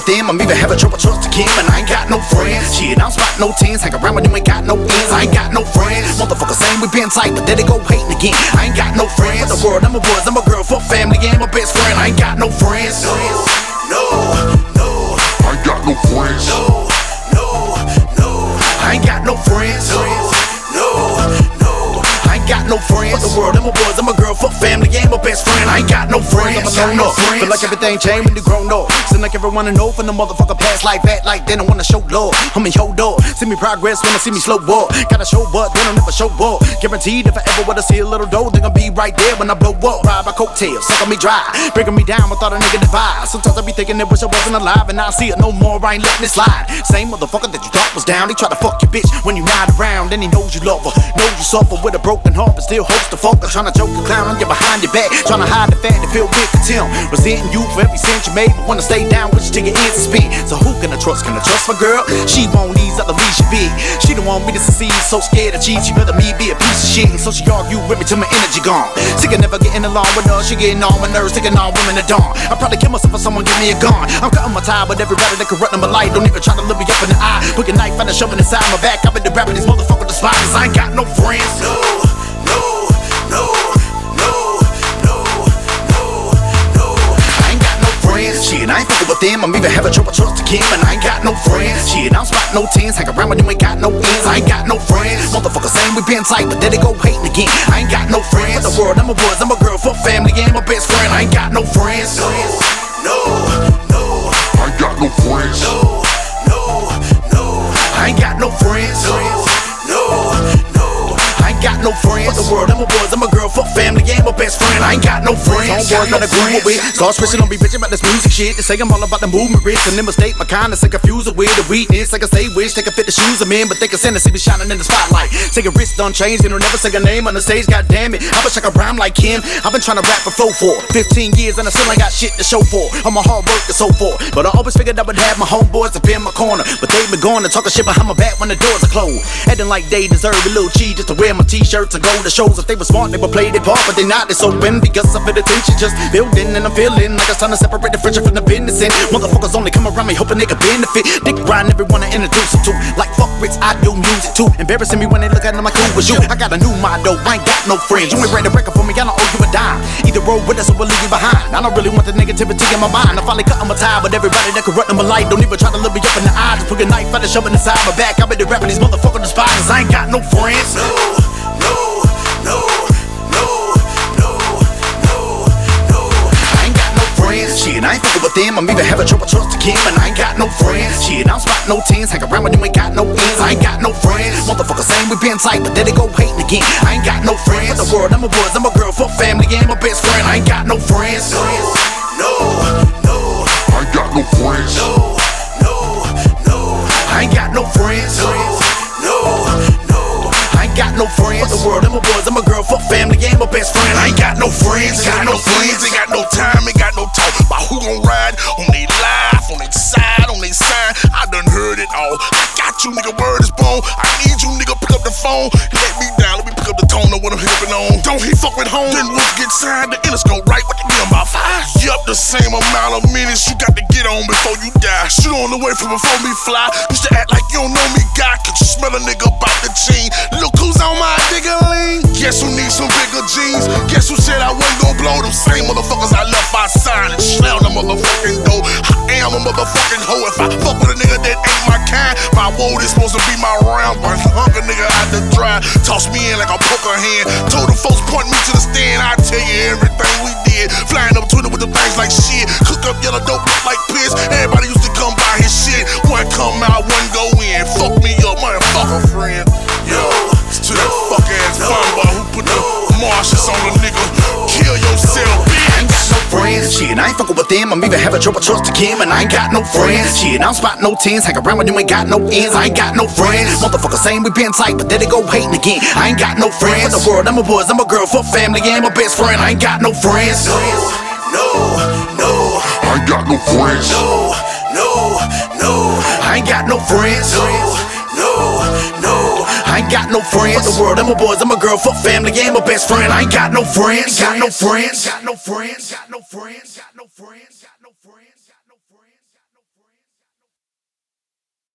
with them, I'm even having trouble trusting Kim. And I ain't got no friends. Shit, I don't spot no tens. Hang around when you ain't got no ends. I ain't got no friends. Motherfuckers saying we been tight, but then they go hating again. I ain't got no friends. For the world, I'm a boys, I'm a girl, for family, and my best friend. I ain't got no friends. No, I ain't got no friends. No, I ain't got no friends. I ain't got no friends. For the world, I'm a boys, I'm a girl, for family, and my best friend. I ain't got no friends. I'm alone up. Feel like everything changed when you grown up. Seem like everyone to know from the motherfucker past like that, like they don't wanna show love. I'm in your door. See me progress when I see me slow up. Gotta show up, they don't ever show up. Guaranteed if I ever wanna see a little dough, they gon' be right there when I blow up. Ride my coattails, suckin' me dry, breaking me down without a nigga divide. Sometimes I be thinking that wish I wasn't alive, and I see it no more, I ain't letting it slide. Same motherfucker that you thought was down, he try to fuck your bitch when you not around. Then he knows you love her, knows you suffer with a broken heart, but still hopes to fuck her. Tryna joke and clown on you behind your back, tryna hide the fact that feel with contempt. Resenting you for every cent you made, but wanna stay down with you till your ends spent. So who can I trust? Can I trust my girl? She won't these other leads she big. She don't want me to succeed, so scared to cheat. She rather me be a piece of shit, and so she argue with me till my energy gone. Sick of never getting along with her, she getting on my nerves, taking all women at dawn. I'd probably kill myself if someone give me a gun. I'm cutting my tie with everybody that can run in my life. Don't even try to look me up in the eye. Put your knife and a shoving inside my back. I've been rapping these motherfuckers despise, 'cause I ain't got no friends. Shit, I ain't fucking with them, I'm even having trouble trusting Kim. And I ain't got no friends. Shit, I don't spot no tens. Hang around when you ain't got no ends. I ain't got no friends. Motherfuckers saying we been tight, but then they go hating again. I ain't got no friends. For the world, I'm a boys, I'm a girl, for family, and my best friend. I ain't got no friends. No, I ain't got no friends. I ain't got no friends. I ain't got no friends. For the world, I'm a boys, I'm a girl, for family, and my best friend. I ain't got no friends. Homeboys that agree with. Start switching, don't be bitching about this music shit. They say I'm all about the movement risk, and then mistake my kindness and confuse it with the weakness. Like I say, wish they could fit the shoes I'm in, but they can send to see me shining in the spotlight. Say your wrist done changed, and they'll never say a name on the stage. God damn it, I wish I could rhyme like him. I've been trying to rap for 15 years, and I still ain't got shit to show for. I'm a hard work and so forth, but I always figured I would have my homeboys up in my corner. But they been going and talking shit behind my back when the doors are closed, acting like they deserve a little cheese just to wear my t-shirt to go to shows. If they were smart, they would play their part, but they not. It's open because of the attention just building, and I'm feeling like it's time to separate the friendship from the business. And motherfuckers only come around me hoping they can benefit. Dick riding everyone I introduce them to, like fuck Ritz, I do music too. Embarrassing me when they look at them like who was you? I got a new motto, I ain't got no friends. You ain't ready to break up for me, I don't owe you a dime. Either roll with us or we'll leave you behind. I don't really want the negativity in my mind. I finally cut my tie, but everybody that could run in my life don't even try to look me up in the eye. Just put a knife out and shove it inside my back. I've been rapping these motherfuckers despise, 'cause I ain't got no friends. Shit, I ain't fucking with them, I'm even having trouble trusting Kim. And I ain't got no friends. Shit, I don't spot no tens. Hang around when you ain't got no ends. I ain't got no friends. Motherfuckers saying we been tight, but then they go hating again. I ain't got no friends. For the world, I'm a boys, I'm a girl, for family, and my best friend. I ain't got no friends. I ain't got no friends. I ain't got no friends. I ain't got no friends. For the world, I'm a boys, I'm a girl, for family, and my best friend. I ain't got no friends. Got no friends, ain't got no time, ain't got no talk about who gon' ride on they life, on they side, on they sign. I done heard it all. I got you, nigga, word is bone. I need you, nigga, pick up the phone. Let me down, let me pick up the tone of what I'm hippin' on. Don't he fuck with home? Then once get signed, the endless go right, what they get about 5. Yup, the same amount of minutes you got to get on before you die. Shoot on the way from before me fly. Used to act like you don't know me, God. Could you smell a nigga about the chain? Look who's on my digger lean. Guess who needs some bigger jeans? Guess who said I wasn't gon' blow? Them same motherfuckers I left outside and slammed the motherfucking door. I am a motherfucking hoe. If I fuck with a nigga that ain't my kind, my woe is supposed to be my round. But hunger nigga out the dry, toss me in like a poker hand. Told them folks point me to the stand. I tell you everything we did. Flying up Twitter with the things like shit. Cook up yellow dope look like piss. Everybody used to come by his shit. One come out, one go in. Fuck me up, motherfucker friend. Yo, to that fuck ass fun boy who put the marshes on the nigga. Kill yourself, bitch. I ain't got no friends. Shit, I ain't fucking with them, I'm even having trouble trusting Kim. And I ain't got no friends. Shit, I don't spot no tens. Hang around when you ain't got no ends. I ain't got no friends. Motherfuckers saying we been tight, but then they go hating again. I ain't got no friends. For the world, I'm a boys, I'm a girl, for family, and my best friend. I ain't got no friends. I ain't got no friends. I ain't got no friends. I ain't got no friends. For the world, I'm a boys, I'm a girl, for family, and my best friend. I ain't got no friends. Got no friends. Got no friends. Got no friends. Got no friends. Got no friends.